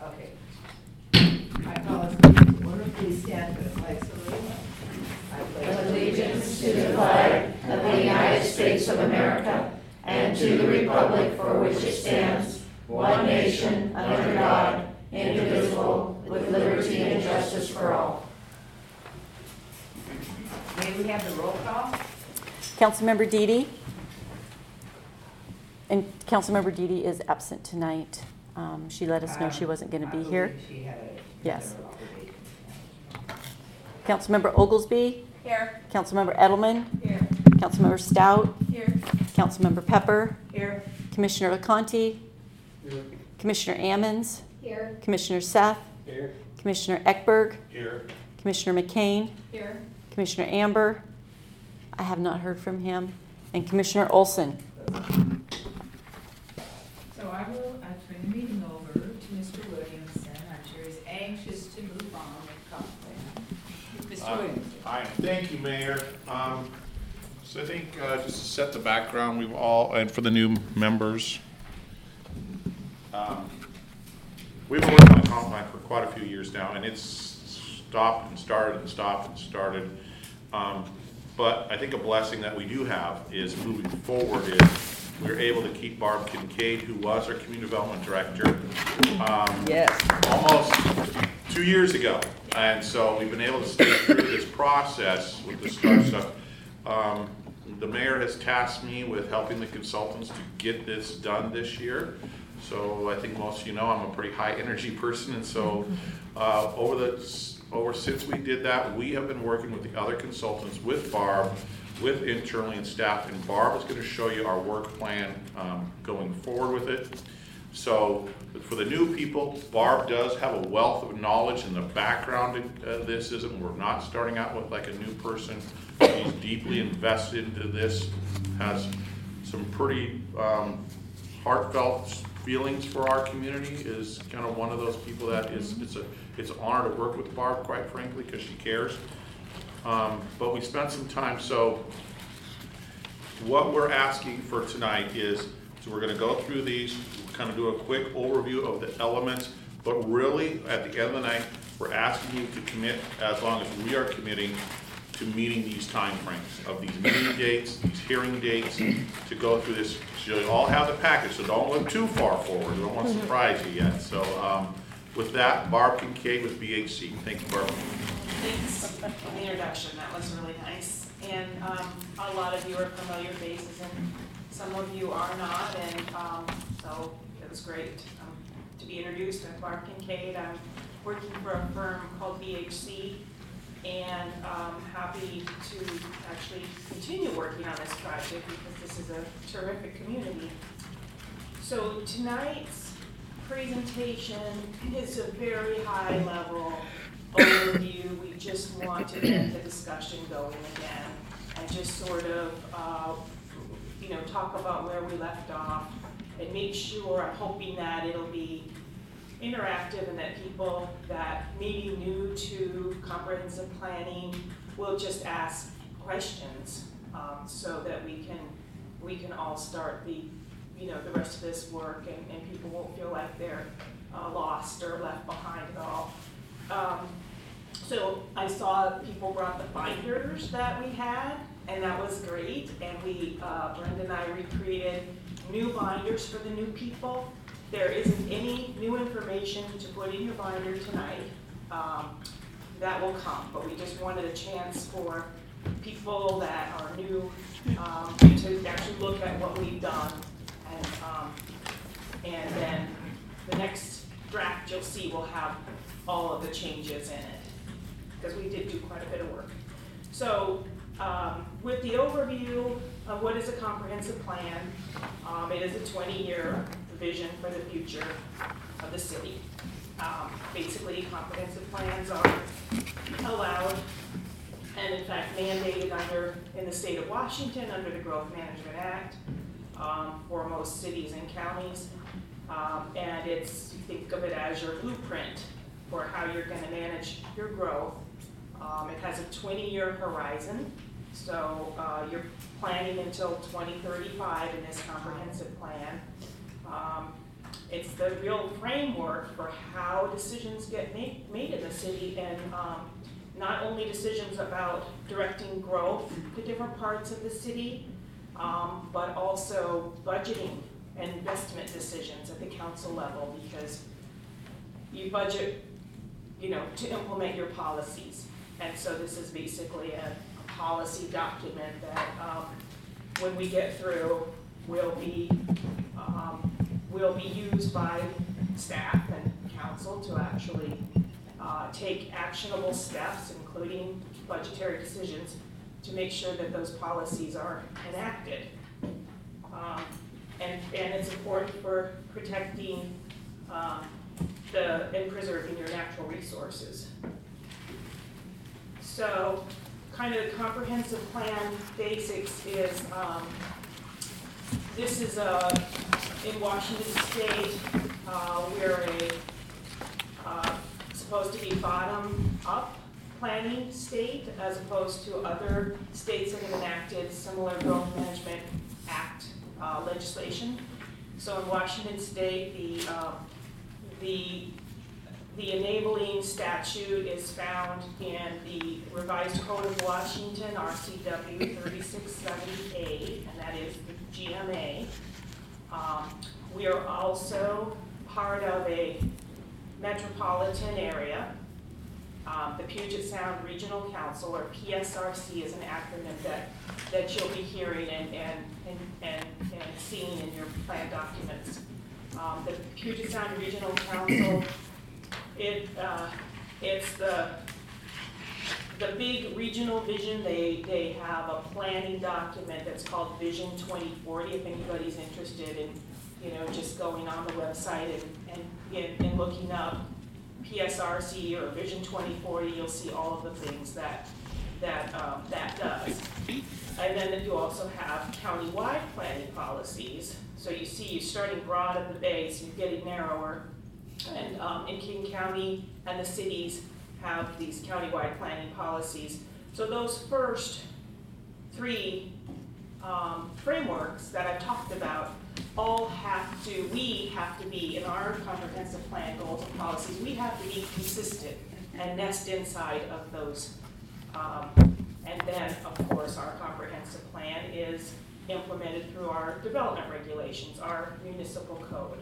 Okay. I call us to order. Please stand for the flag salute. I pledge Allegiance to the flag of the United States of America and to the republic for which it stands, one nation, under God, indivisible, with liberty and justice for all. May we have the roll call? Councilmember Deedy. And Councilmember Deedy is absent tonight. She let us know she wasn't going to be here. She had a Yes. Councilmember Oglesby. Here. Councilmember Edelman. Here. Councilmember Stout. Here. Councilmember Pepper. Here. Commissioner LeConte. Here. Commissioner Ammons. Here. Commissioner Seth. Here. Commissioner Eckberg. Here. Commissioner McCain. Here. Commissioner Amber. I have not heard from him. And Commissioner Olson. So I will turn the meeting over to Mr. Williamson. I'm sure he's anxious to move on with comp plan. Mr. Williamson. Hi, thank you, Mayor. So I think just to set the background, we've all, and for the new members, we've been working on the comp plan for quite a few years now, and it's stopped and started and stopped and started. But I think a blessing that we do have is moving forward is we're able to keep Barb Kincaid, who was our community development director, almost 2 years ago. And so we've been able to stay through this process with the STAR stuff. The mayor has tasked me with helping the consultants to get this done this year. So I think most of you know I'm a pretty high energy person, and so since we did that, we have been working with the other consultants, with Barb, with internally and staff, and Barb is going to show you our work plan going forward with it. So for the new people, Barb does have a wealth of knowledge in the background of this. We're not starting out with like a new person. She's deeply invested into this, has some pretty heartfelt feelings for our community, is kind of one of those people that it's an honor to work with Barb, quite frankly, because she cares. But we spent some time, so what we're asking for tonight is, so we're going to go through these, kind of do a quick overview of the elements, but really at the end of the night, we're asking you to commit, as long as we are committing, to meeting these time frames of these meeting dates, these hearing dates, to go through this. So you'll all have the package, so don't look too far forward. We don't want to surprise you yet. So with that, Barb Kincaid with BHC. Thank you, Barb. Thanks for the introduction. That was really nice. And a lot of you are familiar faces, and some of you are not. And so it was great to be introduced. I'm Barb Kincaid. I'm working for a firm called BHC, and I'm happy to actually continue working on this project because this is a terrific community. So tonight's presentation is a very high level overview. We just want to get the discussion going again and just sort of talk about where we left off and make sure, I'm hoping that it'll be interactive and that people that may be new to comprehensive planning will just ask questions so that we can all start the rest of this work, and people won't feel like they're lost or left behind at all. So I saw people brought the binders that we had, and that was great. And Brenda and I recreated new binders for the new people. There isn't any new information to put in your binder tonight. That will come, but we just wanted a chance for people that are new to actually look at what we've done. And then the next draft you'll see will have all of the changes in it, because we did do quite a bit of work. So with the overview of what is a comprehensive plan, it is a 20-year vision for the future of the city. Basically, comprehensive plans are allowed and in fact mandated in the state of Washington under the Growth Management Act for most cities and counties. And think of it as your blueprint for how you're going to manage your growth. It has a 20-year horizon, so you're planning until 2035 in this comprehensive plan. It's the real framework for how decisions get made in the city, and not only decisions about directing growth to different parts of the city, but also budgeting and investment decisions at the council level, because you budget, to implement your policies. And so this is basically a policy document that when we get through will be used by staff and council to actually take actionable steps, including budgetary decisions, to make sure that those policies are enacted. And it's important for protecting and preserving your natural resources. So, kind of the comprehensive plan basics is, this is in Washington State, we're supposed to be bottom-up planning state, as opposed to other states that have enacted similar Growth Management Act legislation. So in Washington State, the enabling statute is found in the Revised Code of Washington, RCW 3670A, and that is the GMA. We are also part of a metropolitan area. The Puget Sound Regional Council, or PSRC, is an acronym that you'll be hearing and seeing in your plan documents. The Puget Sound Regional Council, it's the big regional vision. They have a planning document that's called Vision 2040. If anybody's interested in, just going on the website and looking up PSRC or Vision 2040, you'll see all of the things that does. And then you also have county-wide planning policies. So you see, you're starting broad at the base, you're getting narrower. And in King County and the cities have these county-wide planning policies. So those first three frameworks that I've talked about we have to be, in our comprehensive plan goals and policies, we have to be consistent and nest inside of those. And then, of course, our comprehensive plan is implemented through our development regulations, our municipal code.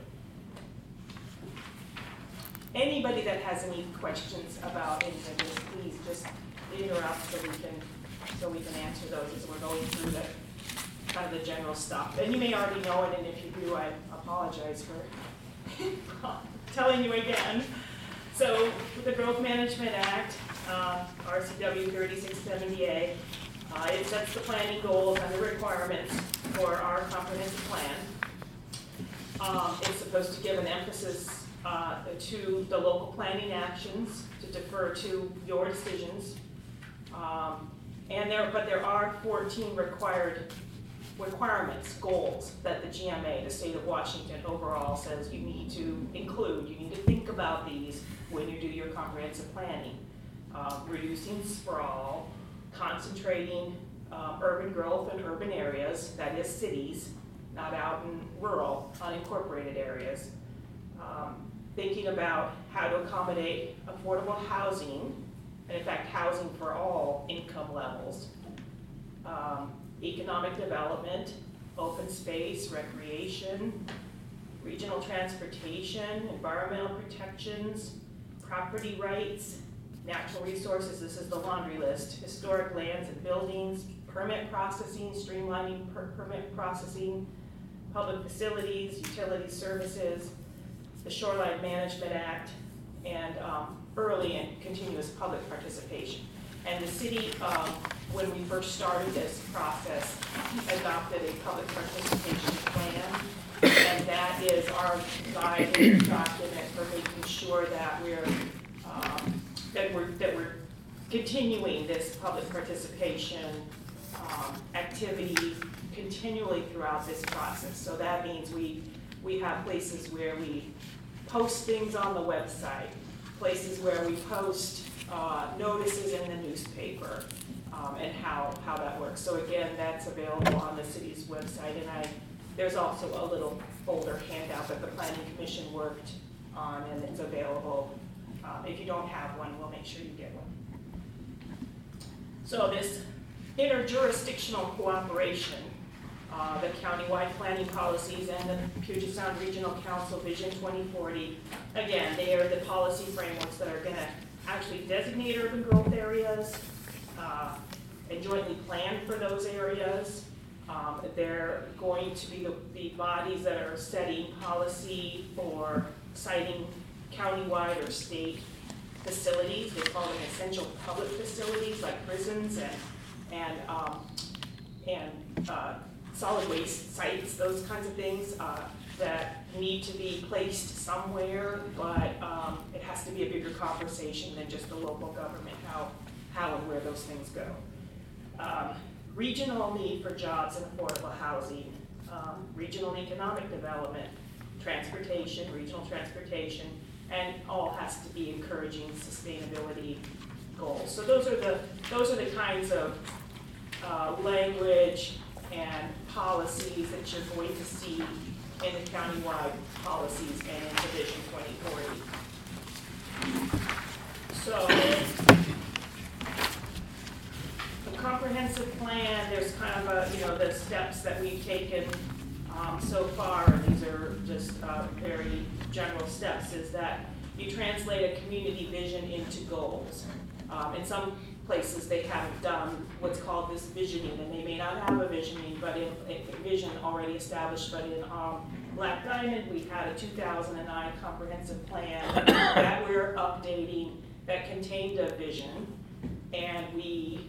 Anybody that has any questions about any of this, please just interrupt so we can answer those as we're going through the kind of the general stuff. And you may already know it, and if you do, I apologize for telling you again. So with the Growth Management Act, RCW 3670A, it sets the planning goals and the requirements for our comprehensive plan. It's supposed to give an emphasis to the local planning actions, to defer to your decisions. But there are 14 requirements, goals, that the GMA, the state of Washington overall, says you need to include. You need to think about these when you do your comprehensive planning. Reducing sprawl, concentrating urban growth in urban areas, that is cities, not out in rural, unincorporated areas. Thinking about how to accommodate affordable housing, and in fact, housing for all income levels. Economic development, open space, recreation, regional transportation, environmental protections, property rights, natural resources, this is the laundry list, historic lands and buildings, permit processing, streamlining permit processing, public facilities, utility services, the Shoreline Management Act, and early and continuous public participation. And the city, when we first started this process, adopted a public participation plan, and that is our guiding document for making sure that we're continuing this public participation activity continually throughout this process. So that means we have places where we post things on the website, places where we post notices in the newspaper, and how that works. So again, that's available on the city's website, and There's also a little folder handout that the planning commission worked on, and it's available. If you don't have one, we'll make sure you get one. So this interjurisdictional cooperation, the countywide planning policies and the Puget Sound Regional Council Vision 2040, again, they are the policy frameworks that are gonna actually designate urban growth areas and jointly plan for those areas. They're going to be the bodies that are setting policy for citing countywide or state facilities. They call them essential public facilities like prisons and solid waste sites, those kinds of things that need to be placed somewhere, but it has to be a bigger conversation than just the local government, how and where those things go. Regional need for jobs and affordable housing, regional economic development, transportation, regional transportation, and all has to be encouraging sustainability goals. So those are the kinds of language and policies that you're going to see in the countywide policies and in Vision 2040. So the comprehensive plan, there's kind of the steps that we've taken so far, and these are just very general steps, is that you translate a community vision into goals. In some places they haven't done what's called this visioning, and they may not have a visioning, but a vision already established. But in Black Diamond, we had a 2009 comprehensive plan that we're updating that contained a vision, and we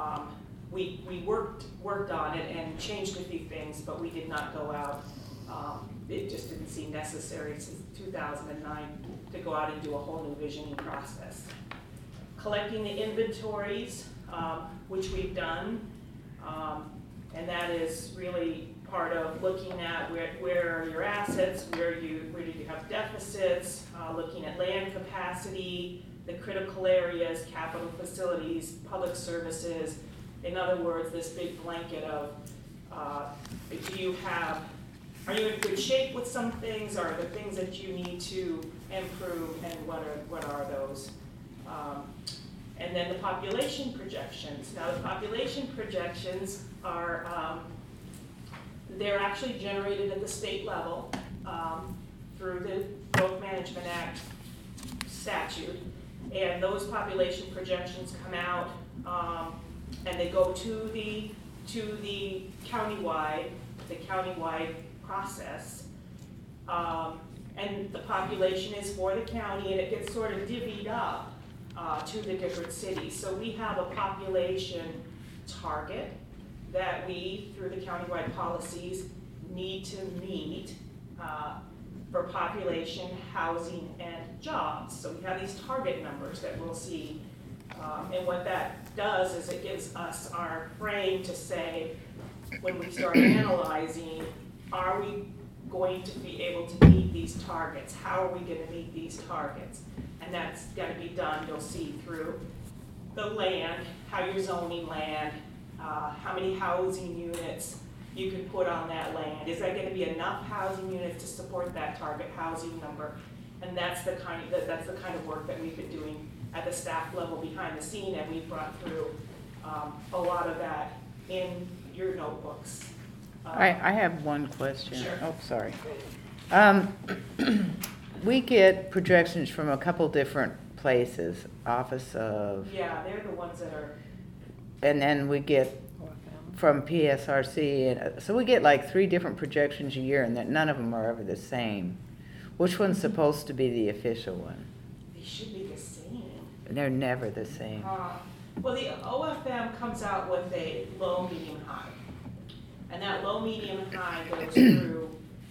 worked on it and changed a few things, but we did not go out. It just didn't seem necessary since 2009 to go out and do a whole new visioning process. Collecting the inventories, which we've done, and that is really part of looking at where are your assets, where do you have deficits, looking at land capacity, the critical areas, capital facilities, public services. In other words, this big blanket of are you in good shape with some things? Are there things that you need to improve, and what are those? And then the population projections. Now the population projections are, they're actually generated at the state level through the Growth Management Act statute. And those population projections come out and they go to the countywide process. And the population is for the county, and it gets sort of divvied up to the different cities. So we have a population target that we, through the countywide policies, need to meet for population, housing, and jobs. So we have these target numbers that we'll see. And what that does is it gives us our frame to say, when we start analyzing, are we going to be able to meet these targets? How are we going to meet these targets? And that's got to be done, you'll see, through the land, how you're zoning land, how many housing units you can put on that land. Is that going to be enough housing units to support that target housing number? And that's the kind of work that we've been doing at the staff level behind the scene, and we've brought through a lot of that in your notebooks. I have one question. Sure. Oh, sorry. We get projections from a couple different places, Office of, Yeah, they're the ones that are, and then we get from PSRC, and so we get like 3 different projections a year, and that none of them are ever the same. Which one's supposed to be the official one? they should be the same. They're never the same. Well, the OFM comes out with a low, medium, high. And that low, medium, high goes through,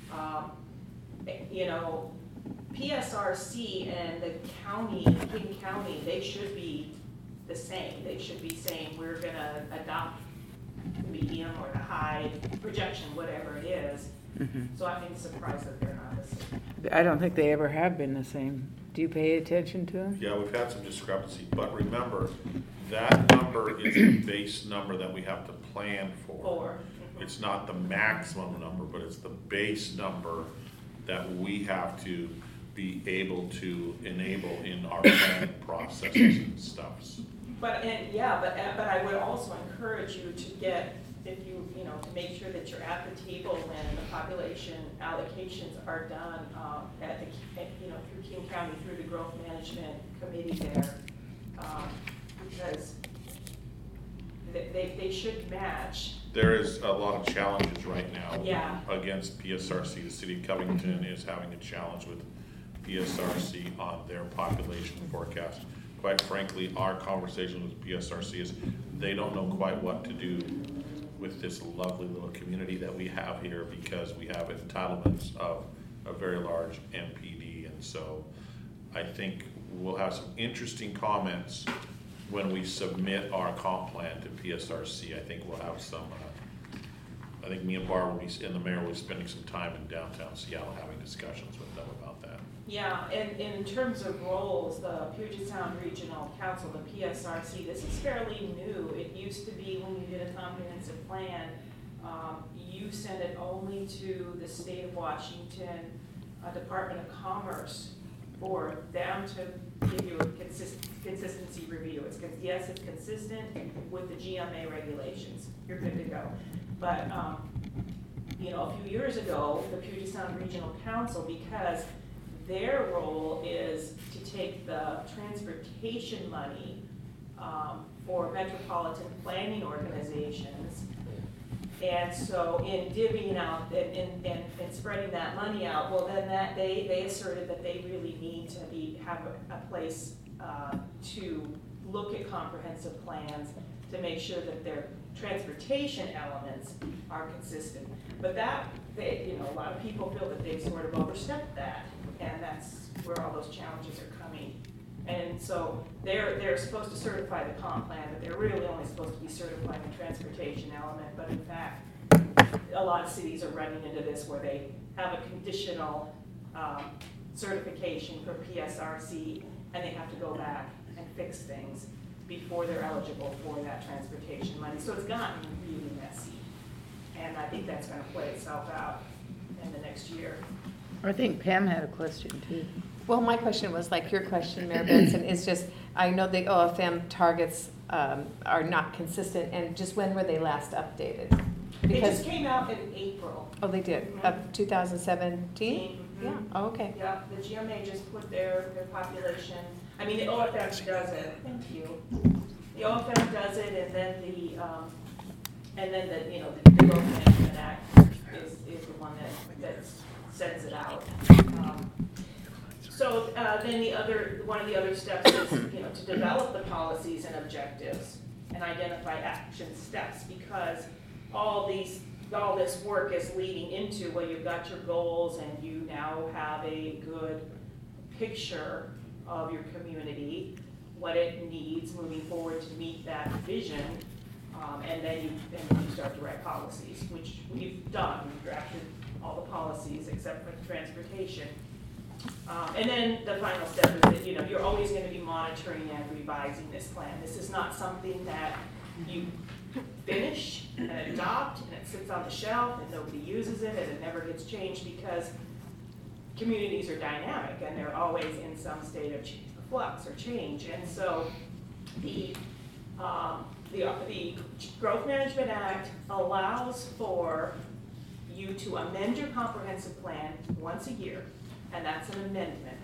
PSRC and the county, King County, they should be the same. They should be saying we're gonna adopt the medium or the high projection, whatever it is. Mm-hmm. So I'm surprised that they're not the same. I don't think they ever have been the same. Do you pay attention to them? Yeah, we've had some discrepancy, but remember, that number is the base number that we have to plan for. it's not the maximum number, but it's the base number that we have to be able to enable in our planning processes and stuffs. But I would also encourage you to get, if you know, to make sure that you're at the table when the population allocations are done, through King County, through the Growth Management Committee there, because they should match. There is a lot of challenges right now Yeah. against PSRC. The city of Covington is having a challenge with PSRC on their population forecast. Quite frankly, our conversation with PSRC is they don't know quite what to do with this lovely little community that we have here, because we have entitlements of a very large MPD. And so I think we'll have some interesting comments when we submit our comp plan to PSRC. I think we'll have some, I think me and Barb will be, and the mayor will be spending some time in downtown Seattle having discussions with them about that. Yeah, and in terms of roles, the Puget Sound Regional Council, the PSRC, this is fairly new. It used to be when you did a comprehensive plan, you sent it only to the state of Washington Department of Commerce for them to give you a consistency review. Yes, it's consistent with the GMA regulations. You're good to go. But a few years ago, the Puget Sound Regional Council, because their role is to take the transportation money for metropolitan planning organizations. And so in divvying out and spreading that money out, well then they asserted that they really need to have a place to look at comprehensive plans to make sure that their transportation elements are consistent. But a lot of people feel that they've sort of overstepped that, and that's where all those challenges are coming. And so they're supposed to certify the comp plan, but they're really only supposed to be certifying the transportation element. But in fact, a lot of cities are running into this where they have a conditional certification for PSRC, and they have to go back and fix things before they're eligible for that transportation money. So it's gotten really messy. And I think that's going to play itself out in the next year. I think Pam had a question too. Well, my question was like your question, Mayor Benson, is just, I know the OFM targets are not consistent, and just when were they last updated? It just came out in April. Oh, they did, of 2017? Mm-hmm. Yeah, oh, okay. Yeah, the GMA just put their population, I mean, the OFM does it, thank you. The OFM does it, and then the Growth Management Act is the one that sends it out. So then one of the other steps is, to develop the policies and objectives and identify action steps, because all this work is leading into, well, you've got your goals and you now have a good picture of your community, what it needs moving forward to meet that vision, and then you start to write policies, which we've done. We've drafted all the policies except for the transportation. And then the final step is that you're always going to be monitoring and revising this plan. This is not something that you finish and adopt and it sits on the shelf and nobody uses it and it never gets changed, because communities are dynamic and they're always in some state of flux or change. And so the Growth Management Act allows for you to amend your comprehensive plan once a year, and that's an amendment.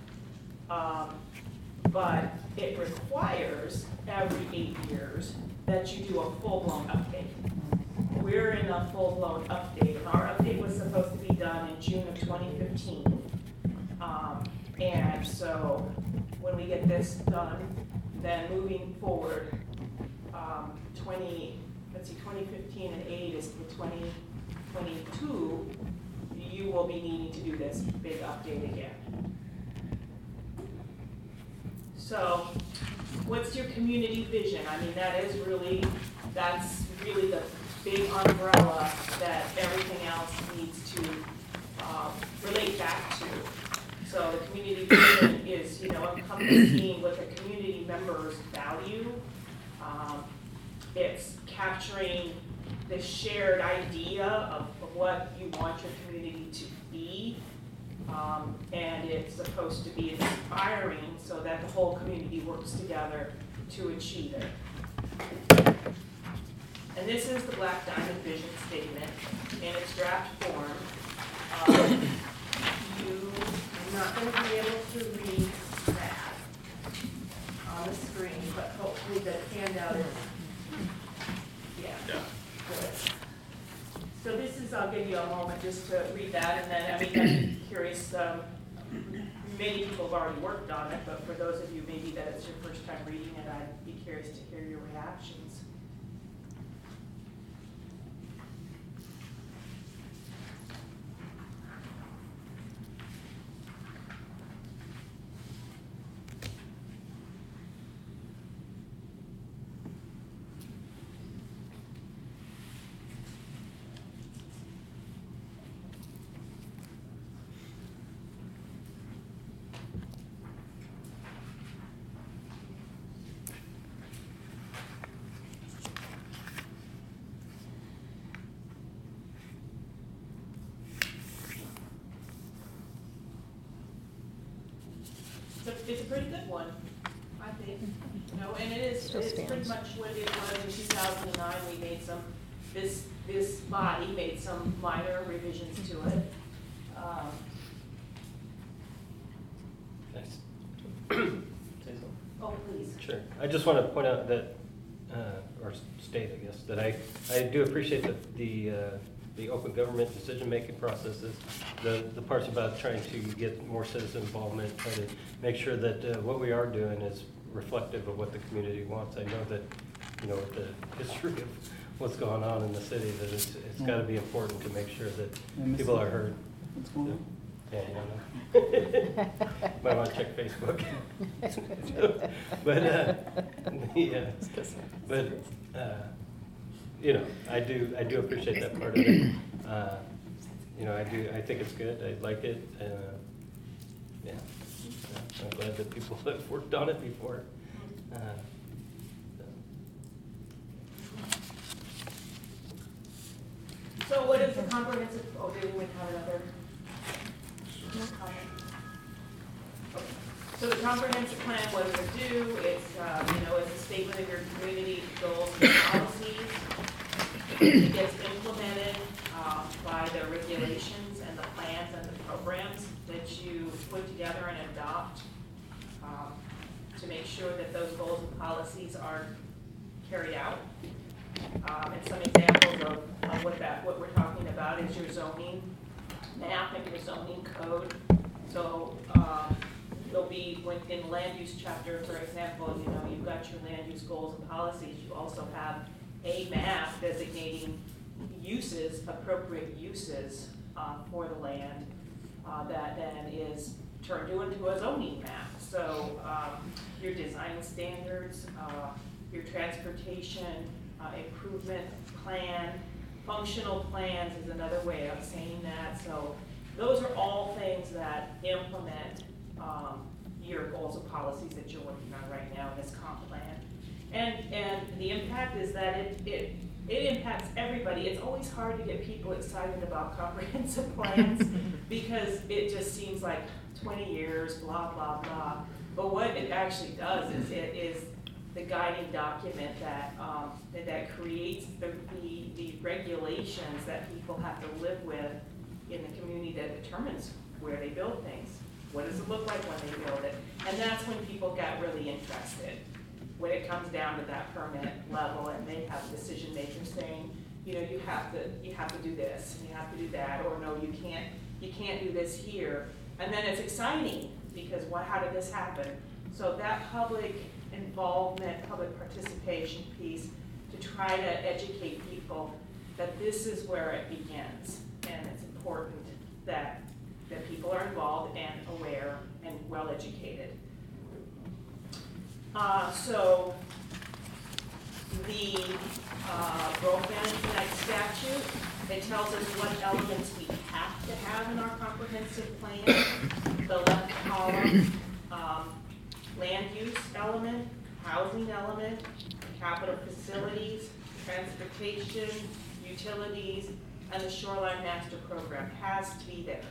But it requires every 8 years that you do a full-blown update. We're in a full-blown update, and our update was supposed to be done in June of 2015. And so when we get this done, then moving forward, 2015 and 8 is the 2022, you will be needing to do this big update again. So what's your community vision? I mean, that's really the big umbrella that everything else needs to relate back to. So the community vision is, encompassing what the community members value. It's capturing the shared idea of what you want your community to be. And it's supposed to be inspiring so that the whole community works together to achieve it. And this is the Black Diamond Vision Statement in its draft form. I'm not going to be able to read that on the screen, but hopefully the handout is, yeah. Good. So this is, I'll give you a moment just to read that, and then, I mean, I'm curious, many people have already worked on it, but for those of you maybe that it's your first time reading it, I'd be curious to hear your reactions. It's a pretty good one, I think. You know, and it's pretty much what it was in 2009. We made some, this body made some minor revisions to it. Oh, please. Sure. I just want to point out that, or state, I guess, that I do appreciate the open government decision-making processes, the parts about trying to get more citizen involvement, try to make sure that what we are doing is reflective of what the community wants. I know that, you know, with the history of what's going on in the city, that it's got to be important to make sure that people are heard. What's going on? Yeah, you don't know. Might want to check Facebook. You know, I do appreciate that part of it. You know, I think it's good. I like it. Yeah, I'm glad that people have worked on it before. So what is the comprehensive, oh, did we have another comment? Okay. So the comprehensive plan, what does it do? It's, you know, it's a statement of your community goals and policies. It gets implemented by the regulations and the plans and the programs that you put together and adopt to make sure that those goals and policies are carried out. And some examples of what we're talking about is your zoning map and your zoning code. So there'll be, in the land use chapter, for example, you know, you've got your land use goals and policies. You also have a map designating uses, appropriate uses for the land that then is turned into a zoning map. So your design standards, your transportation improvement plan, functional plans is another way of saying that. So those are all things that implement your goals and policies that you're working on right now in this comp plan. And the impact is that it impacts everybody. It's always hard to get people excited about comprehensive plans because it just seems like 20 years, blah, blah, blah. But what it actually does is it is the guiding document that that creates the regulations that people have to live with in the community that determines where they build things. What does it look like when they build it? And that's when people got really interested. When it comes down to that permit level and they have decision makers saying, you know, you have to do this and you have to do that, or no, you can't do this here. And then it's exciting because how did this happen? So that public involvement, public participation piece to try to educate people that this is where it begins. And it's important that people are involved and aware and well educated. So the Broke Management Act statute, it tells us what elements we have to have in our comprehensive plan. The left column, land use element, housing element, capital facilities, transportation, utilities, and the shoreline master program has to be there.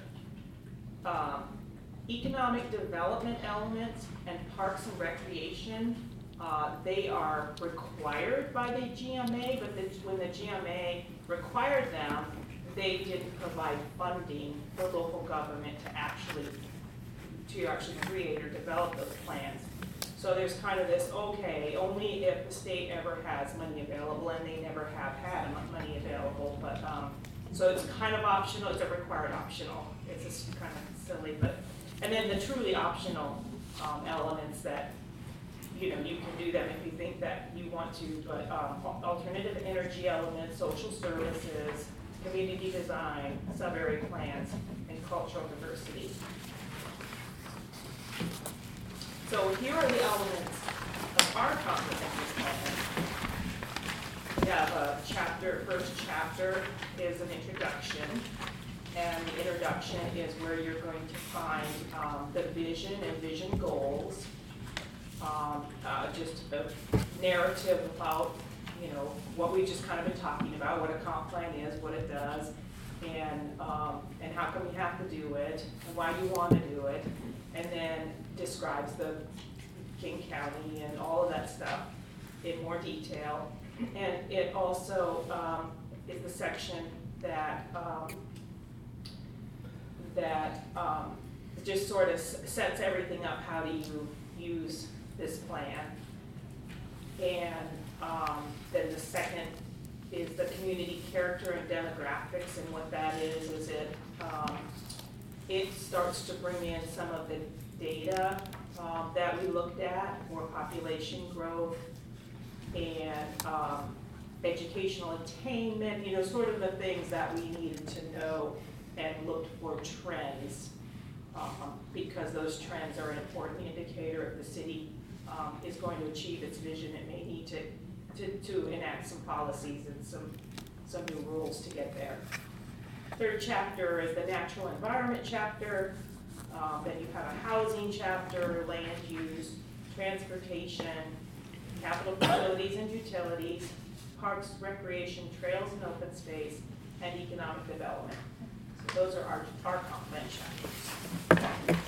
Economic development elements and parks and recreation, they are required by the GMA, but when the GMA required them, they didn't provide funding for local government to actually create or develop those plans. So there's kind of this, okay, only if the state ever has money available, and they never have had money available, but, so it's kind of optional, it's a required optional. It's just kind of silly, but, and then the truly optional elements that, you know, you can do them if you think that you want to, but alternative energy elements, social services, community design, sub-area plans, and cultural diversity. So here are the elements of our comprehensive plan. We have a chapter, first chapter is an introduction, and the introduction is where you're going to find the vision and vision goals, just a narrative about, you know, what we've just kind of been talking about, what a comp plan is, what it does, and how come you have to do it, and why you want to do it, and then describes the King County and all of that stuff in more detail. And it also is the section that just sort of sets everything up. How do you use this plan? And then the second is the community character and demographics, and what that is it starts to bring in some of the data that we looked at, more population growth and educational attainment, you know, sort of the things that we needed to know and looked for trends, because those trends are an important indicator if the city is going to achieve its vision. It may need to enact some policies and some new rules to get there. Third chapter is the natural environment chapter. Then you have a housing chapter, land use, transportation, capital facilities and utilities, parks, recreation, trails and open space, and economic development. So those are our comp plan chapters.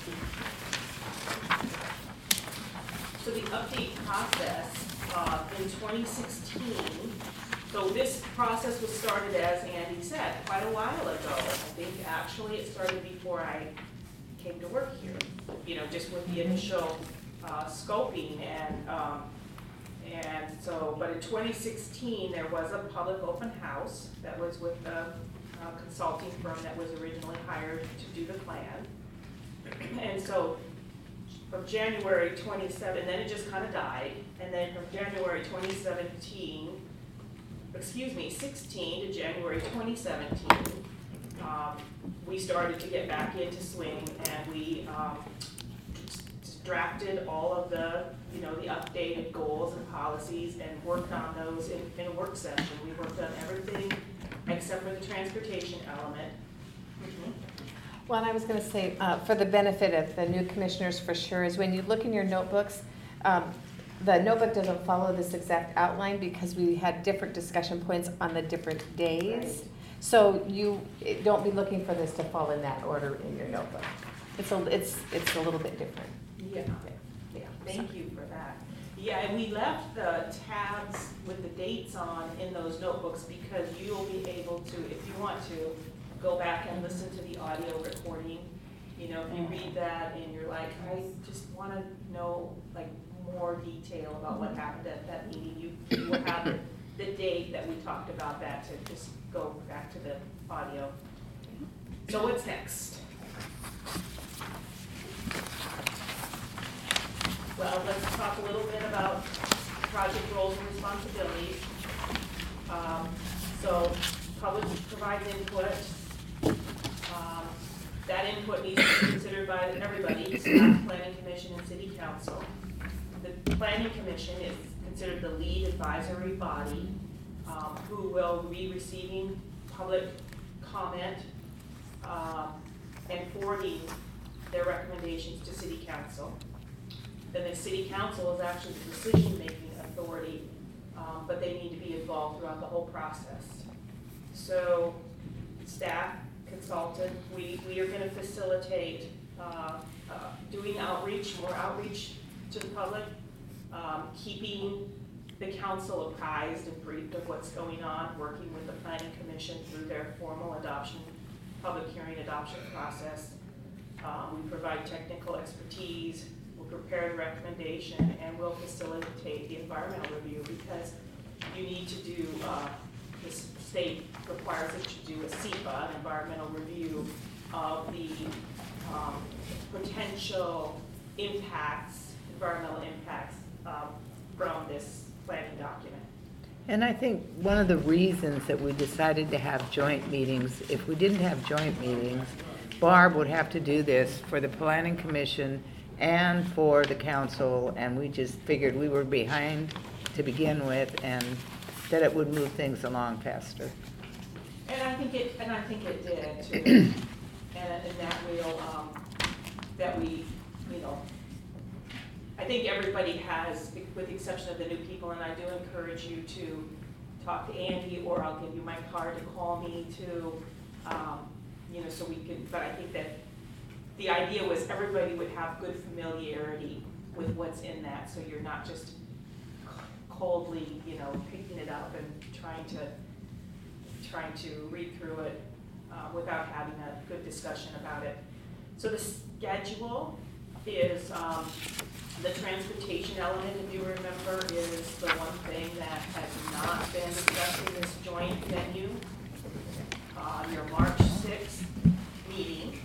So the update process in 2016, so this process was started, as Andy said, quite a while ago. I think actually it started before I came to work here, you know, just with the initial scoping and so, but in 2016 there was a public open house that was with the consulting firm that was originally hired to do the plan. And so from January 27, then it just kind of died, and then from January 16 to January 2017, we started to get back into swing, and we drafted all of the, you know, the updated goals and policies and worked on those in a work session. We worked on everything except for the transportation element. Well, and I was going to say, for the benefit of the new commissioners for sure, is when you look in your notebooks, the notebook doesn't follow this exact outline because we had different discussion points on the different days. Right. So you don't be looking for this to fall in that order in your notebook. It's a little bit different. Yeah, thank you for that. Yeah, and we left the tabs with the dates on in those notebooks because you'll be able to, if you want to, go back and listen to the audio recording. You know, if you read that and you're like, I just want to know like more detail about what happened at that meeting, you will have the date that we talked about that to just go back to the audio. So what's next? Well, let's talk a little bit about project roles and responsibilities. So public provides input. That input needs to be considered by everybody, staff, planning commission, and city council. The planning commission is considered the lead advisory body who will be receiving public comment and forwarding their recommendations to city council. Then the city council is actually the decision-making authority but they need to be involved throughout the whole process. So staff, consultant, we are gonna facilitate doing more outreach to the public, keeping the council apprised and briefed of what's going on, working with the planning commission through their formal adoption, public hearing adoption process. We provide technical expertise, we'll prepare the recommendation, and we'll facilitate the environmental review, because you need to do, the state requires that you do a SEPA, an environmental review of the potential impacts, environmental impacts from this planning document. And I think one of the reasons that we decided to have joint meetings, if we didn't have joint meetings, Barb would have to do this for the planning commission and for the council, and we just figured we were behind to begin with, and that it would move things along faster. And I think it did too. and that will, that we, you know, I think everybody has, with the exception of the new people, and I do encourage you to talk to Andy, or I'll give you my card to call me to, you know, so we can, but I think that the idea was everybody would have good familiarity with what's in that, so you're not just coldly, you know, picking it up and trying to read through it without having a good discussion about it. So the schedule is, the transportation element, if you remember, is the one thing that has not been discussed in this joint venue. Your March 6th meeting.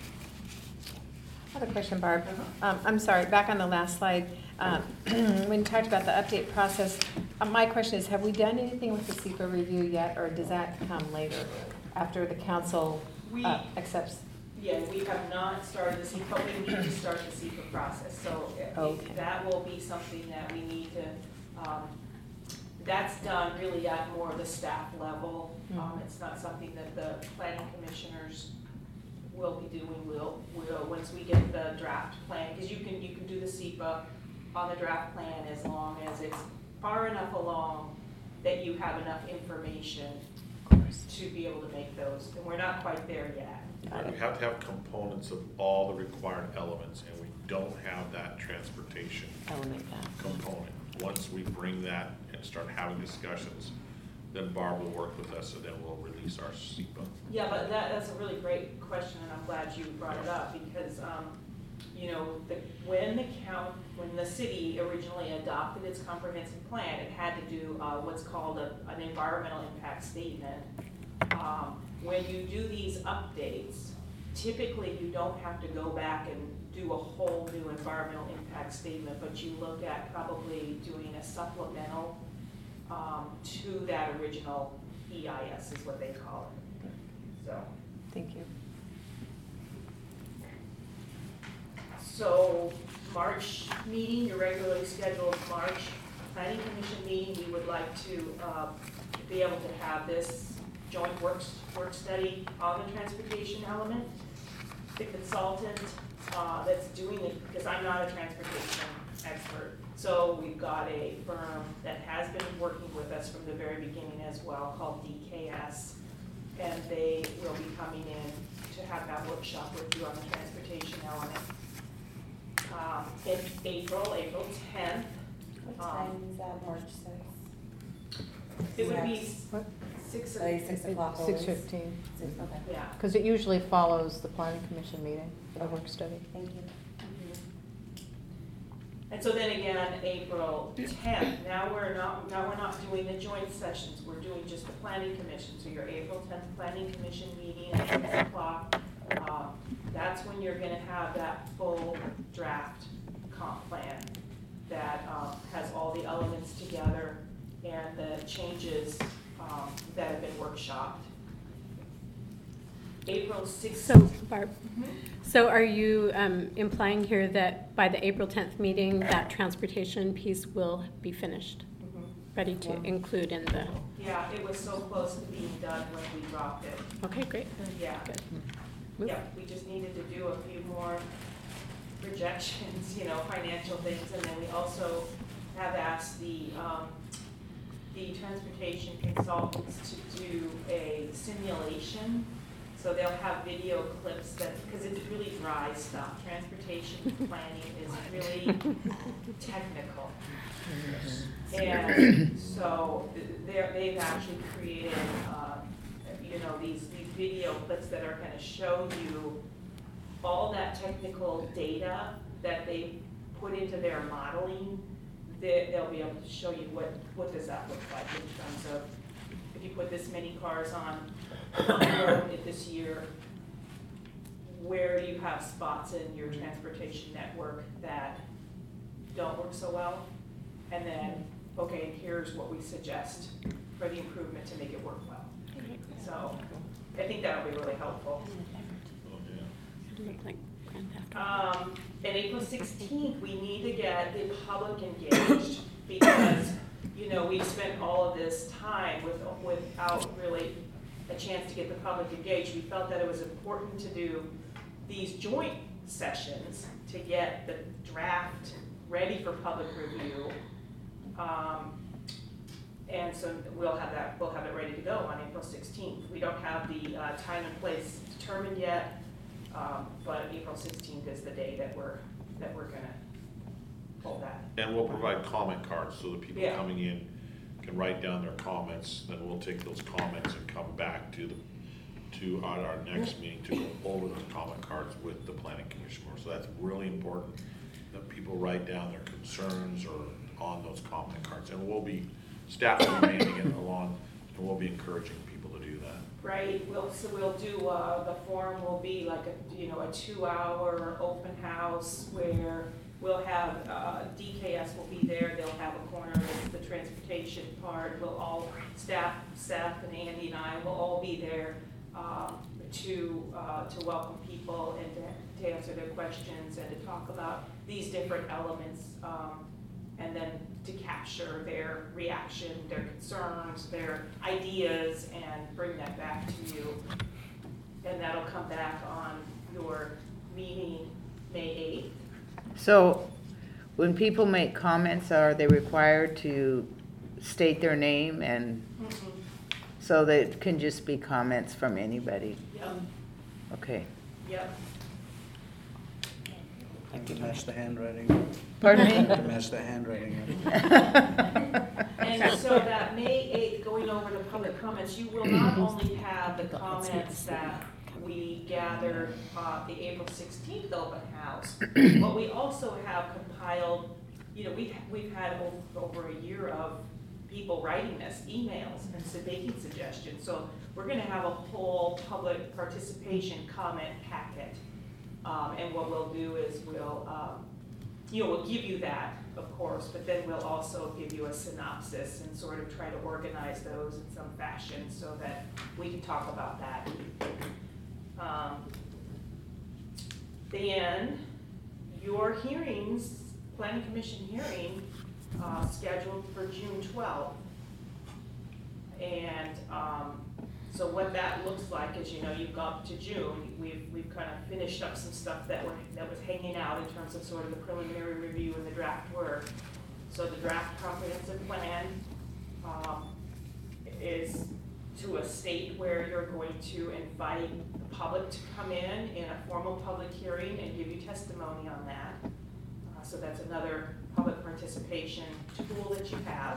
I have a question, Barb. I'm sorry, back on the last slide, when you talked about the update process, my question is, have we done anything with the SEPA review yet, or does that come later, after the council accepts? Yeah, we have not started the SEPA, but we need to start the SEPA process, so that will be something that we need to, that's done really at more of the staff level. It's not something that the planning commissioners will be doing. We'll once we get the draft plan, because you can do the SEPA on the draft plan as long as it's far enough along that you have enough information to be able to make those, and we're not quite there yet. We have to have components of all the required elements, and we don't have that transportation component. Once we bring that and start having discussions, then Barb will work with us, and then we'll release our SEPA. Yeah, but that's a really great question, and I'm glad you brought it up, because you know, when the city originally adopted its comprehensive plan, it had to do what's called an environmental impact statement. When you do these updates, typically you don't have to go back and do a whole new environmental impact statement, but you look at probably doing a supplemental to that original EIS is what they call it. So. Thank you. So March meeting, your regularly scheduled March planning commission meeting, we would like to be able to have this joint work study on the transportation element. The consultant that's doing it, because I'm not a transportation expert, so we've got a firm that has been working with us from the very beginning as well, called DKS, and they will be coming in to have that workshop with you on the transportation element. In April 10th. What time is that, March 6th? It would be What? 6 o'clock. 6:15, Okay, Yeah. because it usually follows the planning commission meeting, a work study. thank you. And so then again, April 10th, now we're not doing the joint sessions, we're doing just the planning commission. So your April 10th planning commission meeting at 6 o'clock, that's when you're gonna have that full draft comp plan that has all the elements together and the changes that have been workshopped. April 6th. So, Barb, so are you implying here that by the April 10th meeting, that transportation piece will be finished, ready to include in the? Yeah, it was so close to being done when we dropped it. Okay, great. Yeah. Good. Yeah, we just needed to do a few more projections, you know, financial things, and then we also have asked the the transportation consultants to do a simulation. So they'll have video clips that, because it's really dry stuff. Transportation planning is really technical. And so they've actually created, these video clips that are gonna show you all that technical data that they put into their modeling. They'll be able to show you what does that look like in terms of, if you put this many cars on the road this year, where do you have spots in your transportation network that don't work so well? And then, okay, here's what we suggest for the improvement to make it work well. So I think that'll be really helpful. And April 16th, we need to get the public engaged because, we've spent all of this time without really a chance to get the public engaged. We felt that it was important to do these joint sessions to get the draft ready for public review. And so we'll have it ready to go on April 16th. We don't have the time and place determined yet, but April 16th is the day that we're gonna hold that. And we'll provide comment cards so the people Yeah. coming in can write down their comments, then we'll take those comments and come back to our next meeting to go over those comment cards with the planning commission. So that's really important that people write down their concerns or on those comment cards. And staff will be managing it along, and we'll be encouraging people to do that. Right, we'll do, the forum will be like a 2-hour open house where we'll have, DKS will be there, they'll have a corner of the transportation part, staff, Seth and Andy and I will all be there, to welcome people and to answer their questions and to talk about these different elements, and then to capture their reaction, their concerns, their ideas, and bring that back to you. And that'll come back on your meeting May 8th. So when people make comments, are they required to state their name and so that it can just be comments from anybody? Yep, Okay. yep. To match the handwriting. Pardon me? To match the handwriting. And so that May 8th, going over the public comments, you will not only have the comments that we gathered the April 16th open house, but we also have compiled, we've had over a year of people writing us emails and making suggestions. So we're gonna have a whole public participation comment packet. And what we'll do is we'll give you that, of course, but then we'll also give you a synopsis and sort of try to organize those in some fashion so that we can talk about that. Then your hearings, Planning Commission hearing, scheduled for June 12th. And so what that looks like is, you've got to June, we've kind of finished up some stuff that was hanging out in terms of sort of the preliminary review and the draft work. So the draft comprehensive plan is to a state where you're going to invite the public to come in a formal public hearing and give you testimony on that. So that's another public participation tool that you have.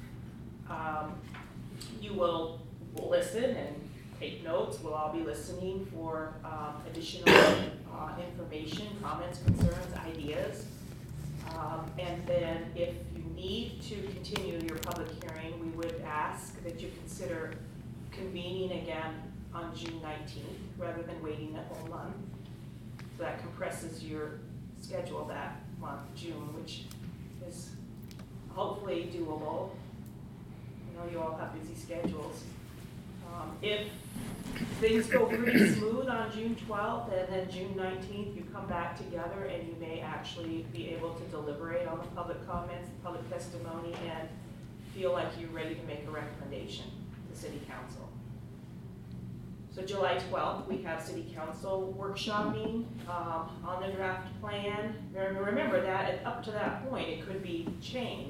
You will listen and take notes. We'll all be listening for additional information, comments, concerns, ideas. And then if you need to continue your public hearing, we would ask that you consider convening again on June 19th rather than waiting that whole month. So that compresses your schedule that month, June, which is hopefully doable. You all have busy schedules. If things go pretty smooth on June 12th and then June 19th, you come back together and you may actually be able to deliberate on the public comments, public testimony, and feel like you're ready to make a recommendation to City Council. So July 12th, we have City Council workshopping on the draft plan. Remember that up to that point, it could be changed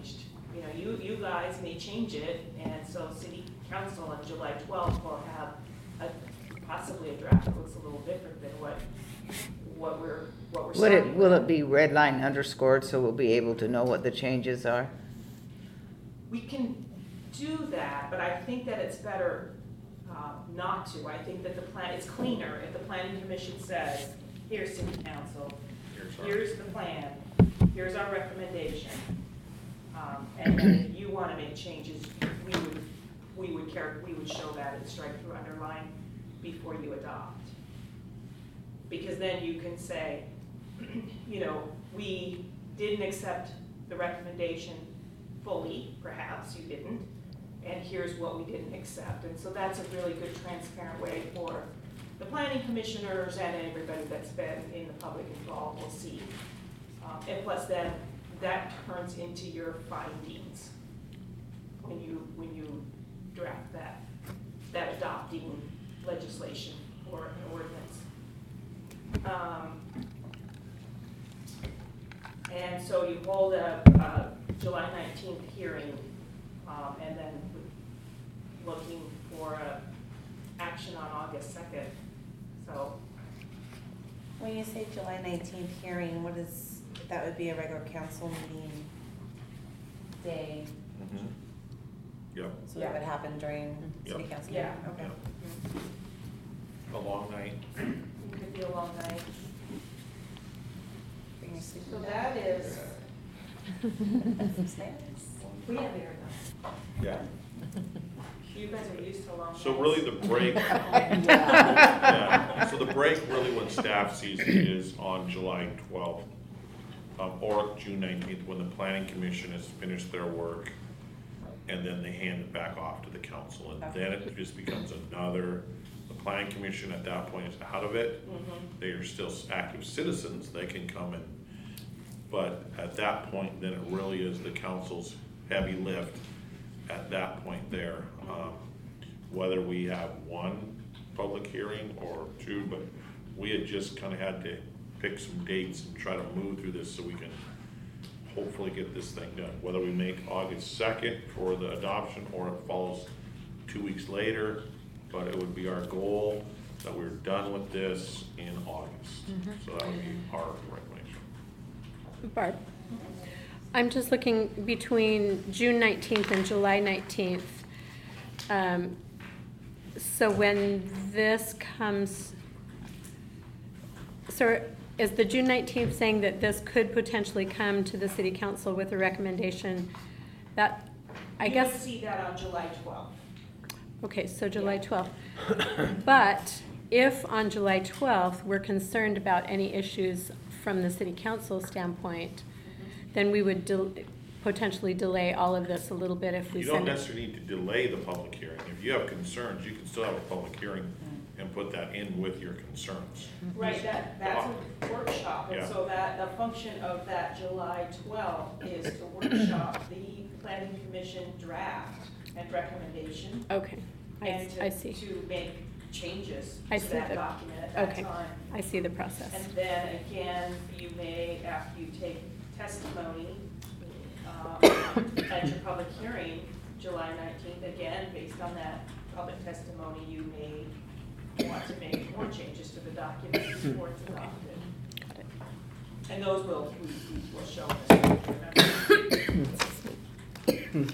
You know, you guys may change it, and so city council on July 12th will have possibly a draft that looks a little different than what we're starting Will with. it be red line underscored so we'll be able to know what the changes are? We can do that, but I think that it's better not to. I think that it's cleaner if the planning commission says, here's city council, here's the plan, here's our recommendation. And then if you want to make changes, we would show that and strike through underline before you adopt. Because then you can say, you know, we didn't accept the recommendation fully, perhaps you didn't, and here's what we didn't accept. And so that's a really good transparent way for the planning commissioners and everybody that's been in the public involved will see. And plus then that turns into your findings when you draft that adopting legislation or an ordinance. And so you hold a July 19th hearing, and then looking for action on August 2nd. So When you say July 19th hearing, that would be a regular council meeting day? Mhm. Yep, So that would happen during city Yep. council Yeah. meeting? Okay. a long night. it could be a long night. Bring your sleeping So bag. that is, Some snacks. we have air now. Yeah. You guys are used to long nights. So really the break, yeah, so the break really when staff season is on July 12th, or June 19th, when the planning commission has finished their work, and then they hand it back off to the council, and then it just becomes the planning commission at that point is out of it. They are still active citizens, they can come in, but at that point, then it really is the council's heavy lift at that point there. Whether we have one public hearing or two, but we had just kind of had to pick some dates and try to move through this so we can hopefully get this thing done. Whether we make August 2nd for the adoption or it follows 2 weeks later, but it would be our goal that we're done with this in August. So that would be our recommendation. Barb, I'm just looking between June 19th and July 19th. So when this comes, so is the June 19th saying that this could potentially come to the city council with a recommendation that, I You guess. would see that on July 12th. Okay, so July 12th. But if on July 12th, we're concerned about any issues from the city council standpoint, then we would potentially delay all of this a little bit if we You don't send it. necessarily need to delay the public hearing. If you have concerns, you can still have a public hearing and put that in with your concerns. Right, that's a workshop, and Yeah. so that, the function of that July 12th is to workshop the planning commission draft and recommendation. Okay, And I see. to make changes I to see that the- document at that okay. time. I see the process. And then again, you may, after you take testimony, at your public hearing, July 19th, again, based on that public testimony, you may want to make more changes to the document before it's adopted. Got it. And those we will show in this.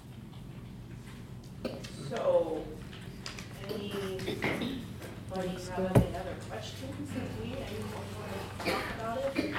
So, anybody have any other questions? Anyone want to talk about it?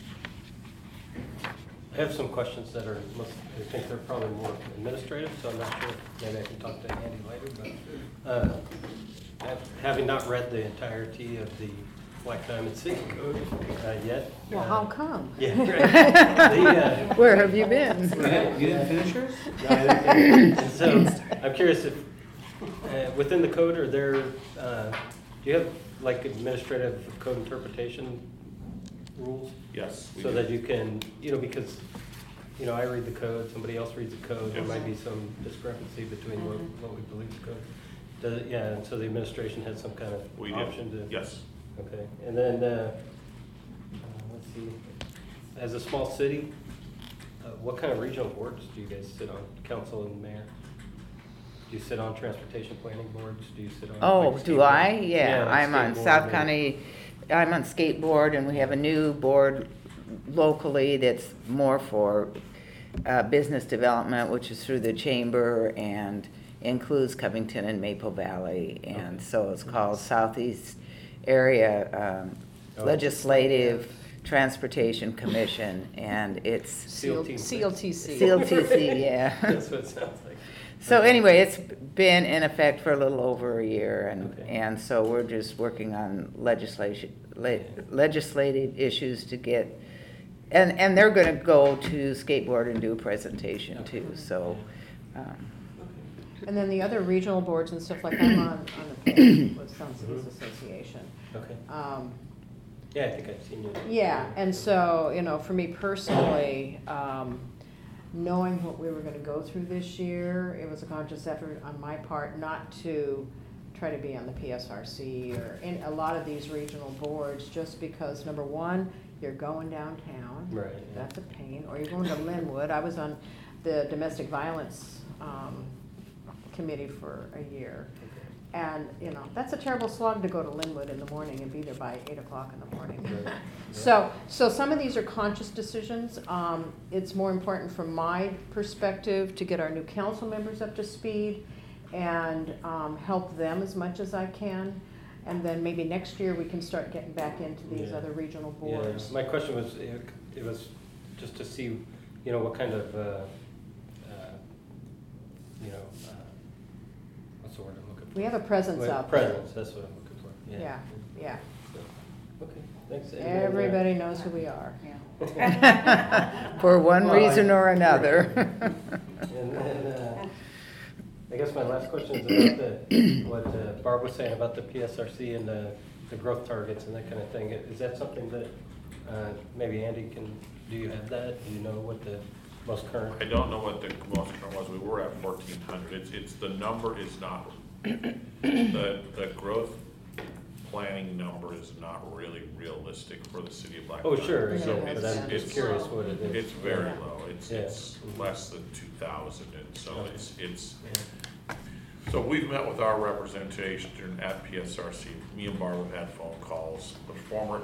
I have some questions that are, I think they're probably more administrative, so I'm not sure, maybe I can talk to Andy later, but having not read the entirety of the Black Diamond City Code yet. Well, how come? Yeah, right. Where have you been? You didn't finish yours? No, I didn't. So I'm curious if, within the code, are there, do you have like administrative code interpretation rules? Yes. we So do. that you can, because, I read the code, somebody else reads the code, there Yes. might be some discrepancy between what we believe the code. Does it, yeah, and so the administration had some kind of We option do, to? yes. Okay, and then, let's see, as a small city, what kind of regional boards do you guys sit on, council and mayor? Do you sit on transportation planning boards? Do you sit on? Oh, like, do skateboard? I? Yeah, like I'm on skateboard South and- County, I'm on skateboard, and we have a new board locally that's more for business development, which is through the chamber and includes Covington and Maple Valley. And so it's called Southeast Area Legislative Transportation Commission, and it's CLTC. CLTC, yeah. That's what it sounds like. So anyway, it's been in effect for a little over a year, Okay. and so we're just working on legislative issues to get, and they're gonna go to skateboard and do a presentation too, so. And then the other regional boards and stuff, like I'm on the PAC, with Sun Cities Association. Okay. Yeah, I think I've seen you. Yeah, and so, you know, for me personally, knowing what we were gonna go through this year, it was a conscious effort on my part not to try to be on the PSRC or in a lot of these regional boards, just because, number one, you're going downtown. Right, yeah. That's a pain, or you're going to Linwood. I was on the domestic violence committee for a year. And, you know, that's a terrible slog to go to Linwood in the morning and be there by 8 o'clock in the morning. Right. So some of these are conscious decisions. It's more important from my perspective to get our new council members up to speed and help them as much as I can. And then maybe next year we can start getting back into these Yeah. other regional Yeah, boards. my question was, it was just to see, you know, what kind of, what's the word I'm looking for? We have a presence out there. Presence, that's what I'm looking for, yeah. Yeah. So, okay, thanks. Everybody knows who we are. For one Well, reason or another. And then, I guess my last question is about what Barb was saying about the PSRC and the growth targets and that kind of thing. Is that something that maybe Andy do you have that? Do you know what the most current? I don't know what the most current was. We were at 1,400. It's the number is not, the growth planning number is not really realistic for the city of Black Oh, Duck. sure, So yeah, but I'm just curious what it is. It's very Yeah. low. It's Yeah. less than 2,000, and so Okay. it's. Yeah. So we've met with our representation at PSRC. Me and Barb have had phone calls. The former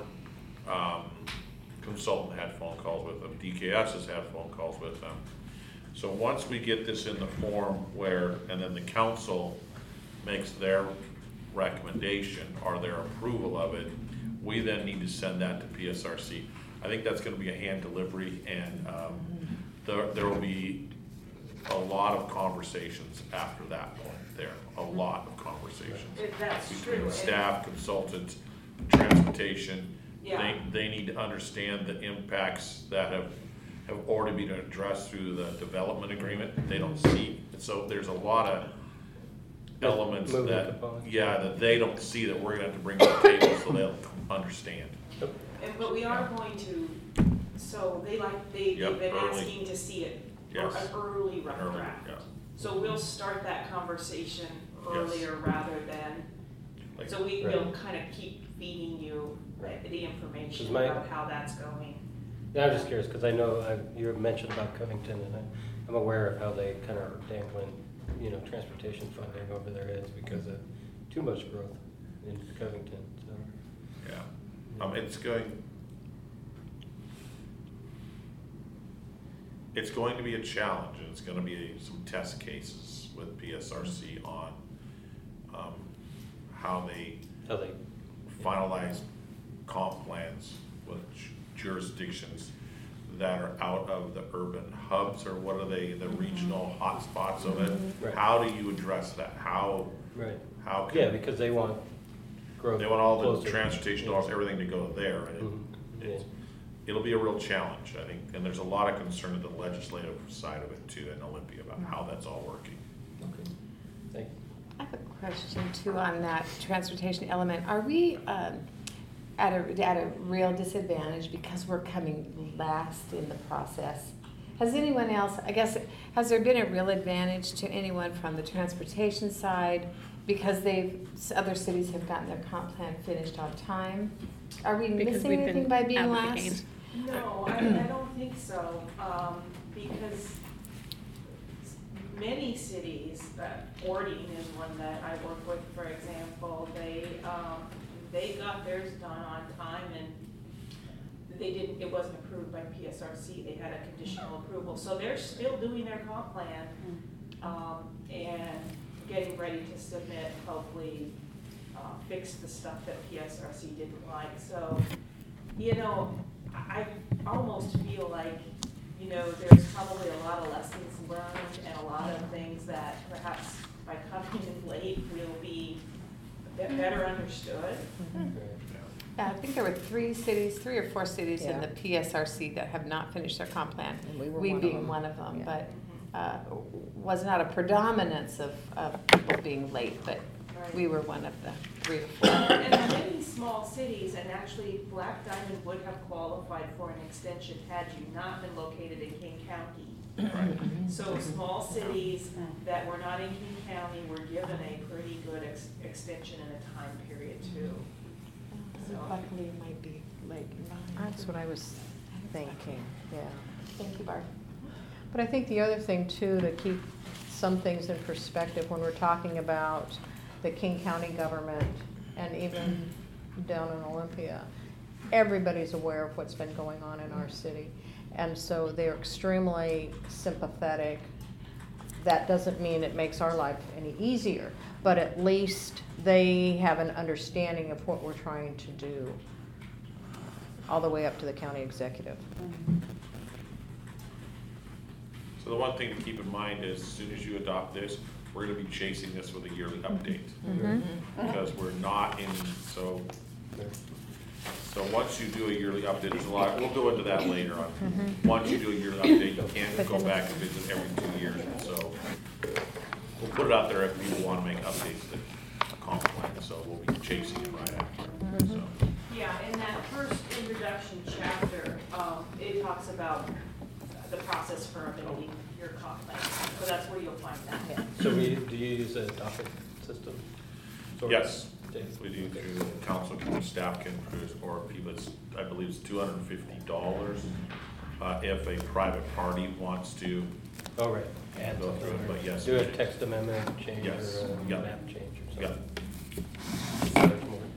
consultant had phone calls with them. DKS has had phone calls with them. So once we get this in the form where, and then the council makes their recommendation or their approval of it, we then need to send that to PSRC. I think that's gonna be a hand delivery, and there will be a lot of conversations after that point there, a lot of conversations. That's Between true. staff, consultants, transportation. Yeah. They need to understand the impacts that have already been addressed through the development agreement. They don't see, so there's a lot of elements Moving that, components. yeah, that they don't see that we're gonna have to bring to the table so they'll understand. But we are going to, so they've Yep, been early. asking to see it, Yes. an early rough Early, draft. yeah. So we'll start that conversation earlier rather than, Like- so we'll Right. kind of keep feeding you the information 'Cause my- about how that's going. Yeah, I'm just curious, because I know you mentioned about Covington, and I'm aware of how they kind of are dangling, you know, transportation funding over their heads because of too much growth in Covington, so. Yeah, it's going to be a challenge, and it's gonna be some test cases with PSRC on, how they How they, finalize comp plans with jurisdictions that are out of the urban hubs, or what are they, the regional hotspots of it? Right. How do you address that? How right, can? yeah, because they want growth. They want all the closer. transportation dollars, everything to go there, and Mhm. it's, it'll be a real challenge, I think, and there's a lot of concern at the legislative side of it too in Olympia about how that's all working. Okay, thank you. I have a question too on that transportation element. Are we at a real disadvantage because we're coming last in the process? Has anyone else, I guess, has there been a real advantage to anyone from the transportation side because other cities have gotten their comp plan finished on time? Are we Because missing we've been anything by being out of the last? game. No, I don't think so, because is, many cities, Orting is one that I work with, for example, they got theirs done on time and it wasn't approved by PSRC, they had a conditional approval, so they're still doing their comp plan, and getting ready to submit, hopefully, fix the stuff that PSRC didn't like, so, I almost feel like, there's probably a lot of lessons learned and a lot of things that perhaps by coming in late will be better understood. Yeah, I think there were 3 or 4 cities in the PSRC that have not finished their comp plan. And we were We one of being them. one of them, Yeah. but was not a predominance of people being late, but Right. we were one of the 3 or 4. And many small cities, and actually Black Diamond would have qualified for an extension had you not been located in King County. So small cities that were not in King County were given a pretty good extension in a time period too. So, Luckily, it might be late. That's what I was thinking, yeah. Thank you, Barb. But I think the other thing too, to keep some things in perspective, when we're talking about the King County government and even down in Olympia, everybody's aware of what's been going on in our city. And so they're extremely sympathetic. That doesn't mean it makes our life any easier, but at least they have an understanding of what we're trying to do, all the way up to the county executive. So the one thing to keep in mind is as soon as you adopt this, we're gonna be chasing this with a yearly update. Because we're not in, so once you do a yearly update, there's a lot, we'll go into that later on. Once you do a yearly update, you can't go back and visit every 2 years, and so we'll put it out there if people wanna make updates to the comp plan, so we'll be chasing it right after, so. yeah, in that first introduction chapter, it talks about the process for amending your comp plan, so that's where you'll find that. So do you use a docket system? Sort of? Yes, we do through council, staff can produce, or people, I believe it's $250 if a private party wants to Oh, right. Add go through it, but yes. Do a text amendment change Yes. or a Yeah. map change or Yeah. something. There's more.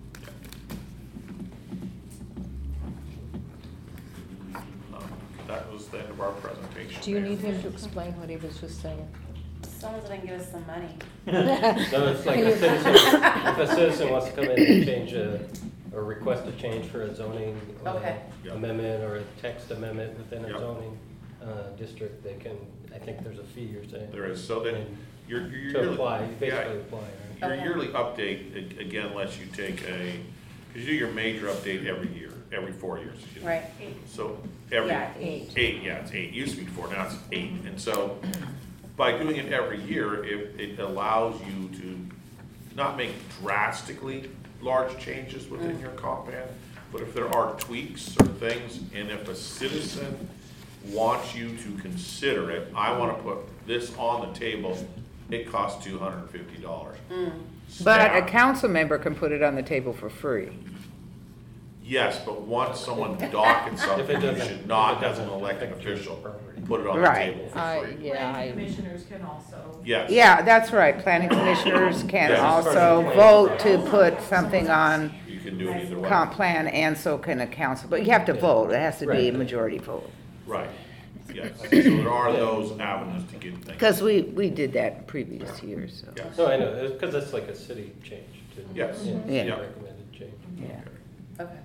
That was the end of our presentation. Do you need him to explain what he was just saying? As long as they can give us some money. No, it's like a citizen, if a citizen wants to come in and change or request a change for a zoning Okay. amendment or a text amendment within a Yep. zoning district, they can, I think there's a fee you're saying. There is, so then And your To yearly, apply, you yeah, basically apply, right? your Okay. yearly update, again, lets you take because you do your major update every year, every 4 years. excuse me. Right. So every. Yeah, 8. 8, yeah, it's 8, used to be 4, now it's 8, and so by doing it every year, it allows you to not make drastically large changes within your comp plan, but if there are tweaks or things, and if a citizen wants you to consider it, I wanna put this on the table, it costs $250. But a Staff- council member can put it on the table for free. Yes, but once someone dockets something, If it you doesn't- should not, if it as an doesn't elected affect your official, property. put it on the Right. table for free. Planning commissioners can also. Yes. Yeah, that's right. Planning commissioners can Yes. also vote to put something on You can do it either way. comp plan, and so can a council, but you have to vote. It has to be a Right. majority vote. Right, yes. So there are those avenues to get things. Because we did that previous years, so. Yes. No, I know, because that's like a city change too. Yes. Yeah, Yeah. city recommended change. Yeah. Okay.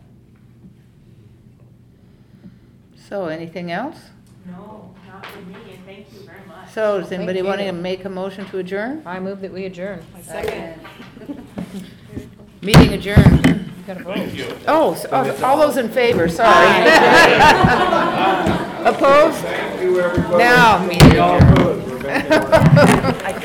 So anything else? No, not for me, and thank you very much. So does anybody Thank want you. to make a motion to adjourn? I move that we adjourn. Second. Meeting adjourned. You gotta vote. Thank you. Oh, all those in favor, sorry. Opposed? Thank you, everybody. Now, meeting adjourned. All good. We're back to work.